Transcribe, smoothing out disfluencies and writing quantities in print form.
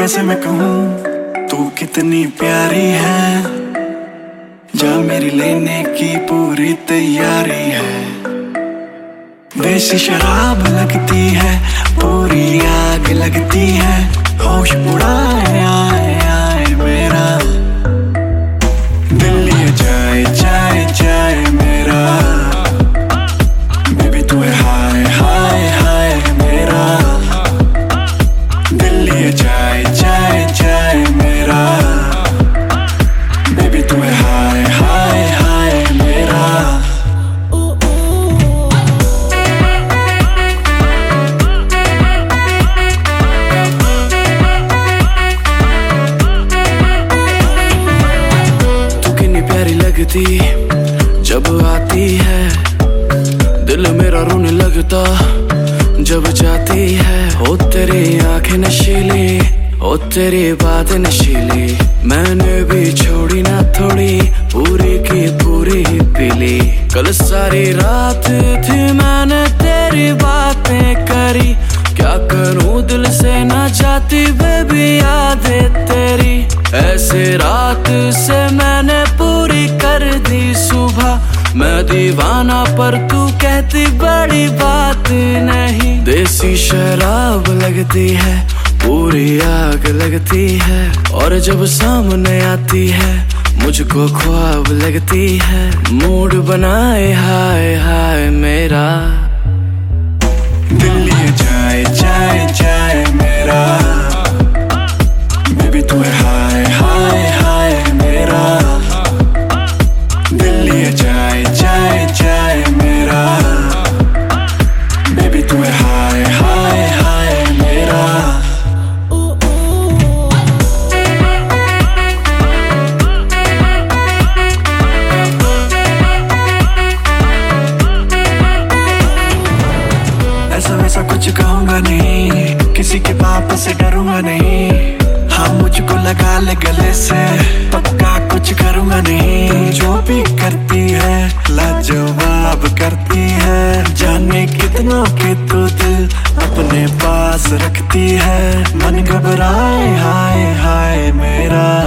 कैसे मैं कहूँ तू कितनी प्यारी है, जा मेरी लेने की पूरी तैयारी है। देसी शराब लगती है, पूरी आग लगती है, होश उड़ाए आए आए मेरा दिल ये जाए जाए जाए मेरा। बेबी तू है हाय हाय हाय मेरा दिल ये जाए जाए जाए मेरा। बेबी तू है हाय हाय हाय मेरा। लगती जब आती है, दिल मेरा रोने लगता जब जाती है। हो तेरी आंखें नशीली, हो तेरी बातें नशीली, मैंने भी छोड़ी ना थोड़ी, पूरी की पूरी ही पीली। कल सारी रात थी मैंने तेरी बातें करी, क्या करूं दिल से ना जाती बेबी यादें तेरी। ऐसे रात से मैंने पूरी कर दी सुबह, मैं दीवाना पर तू कहती बड़ी बात नहीं। देसी शराब लगती है, पूरी आग लगती है, और जब सामने आती है मुझको ख्वाब लगती है। मूड बनाए हाय हाय मेरा दिल ये जाए जाए जाए मेरा। बेबी तू है हाय हाय हाय मेरा दिल ये जाए जाए जाए मेरा। बेबी तू है हाय हाय हाय मेरा। ऐसा वैसा कुछ कहूँगा नहीं, किसी के पाप से डरूंगा नहीं। हाँ मुझको लगा ले गले से, पक्का कुछ करूँगा नहीं। जो भी करती है लाजवाब करती है, जाने कितनों के तो दिल अपने पास रखती है। मन घबराए हाय हाय मेरा